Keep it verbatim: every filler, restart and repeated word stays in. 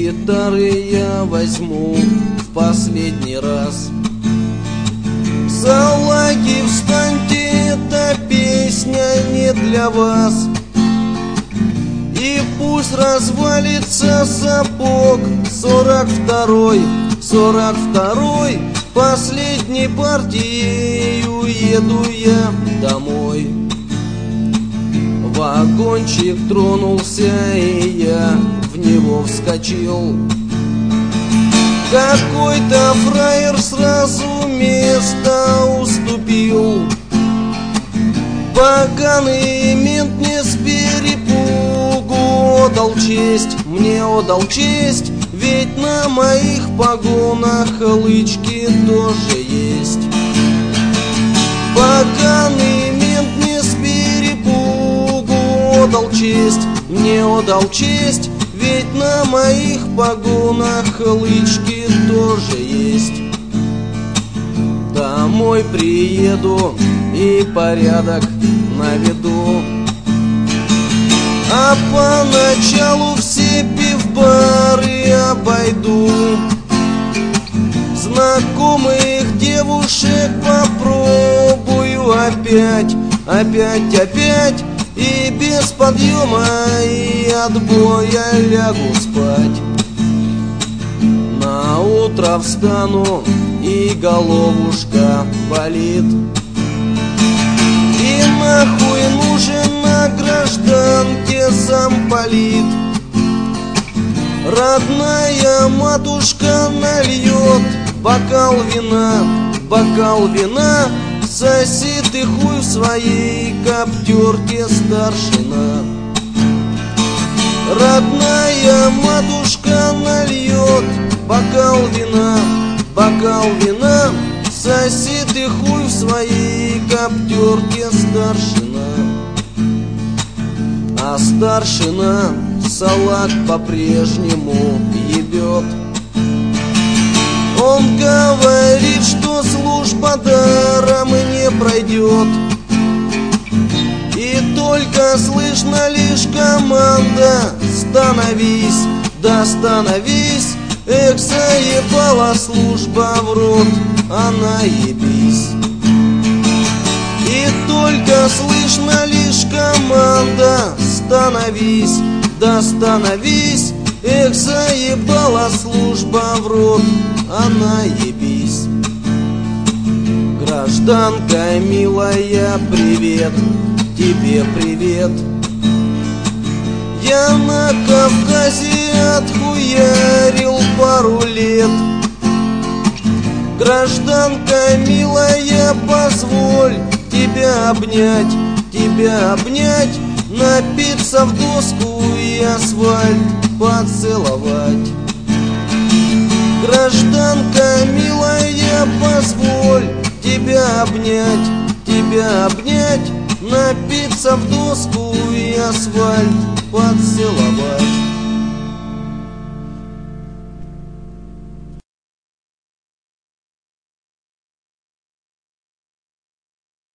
гитары я возьму в последний раз. Салаги, встаньте, эта песня не для вас. И пусть развалится сапог. Сорок второй, сорок второй, последней партией уеду я домой. Вагончик тронулся, и я в него вскочил. Какой-то фраер сразу место уступил. Поганый мент мне с перепугу отдал честь, мне отдал честь, ведь на моих погонах лычки тоже есть. Поганый мент мне с перепугу отдал честь, мне отдал честь, ведь на моих погонах лычки тоже есть. Домой приеду и порядок наведу, а поначалу все пивбары обойду. Знакомых девушек попробую опять, опять, опять, и без подъема и отбоя лягу спать. На утро встану, и головушка болит. И нахуй нужен на гражданке замполит. Родная матушка нальет бокал вина, бокал вина. Соси ты хуй в своей коптерке, старшина. Родная матушка нальет бокал вина, бокал вина. Соси ты хуй в своей коптерке, старшина. А старшина салат по-прежнему ебет. Он говорит, что служба даром не пройдет. И только слышно лишь команда: становись, да становись. Эх, заебала служба в рот, а наебись. И только слышно лишь команда: становись, да становись. Эх, заебала служба в рот, а наебись. Гражданка милая, привет, тебе привет. Я на Кавказе отхуярил пару лет. Гражданка милая, позволь тебя обнять, тебя обнять, напиться в доску и асфальт поцеловать. Гражданка милая, позволь тебя обнять, тебя обнять, напиться в доску и асфальт поцеловать.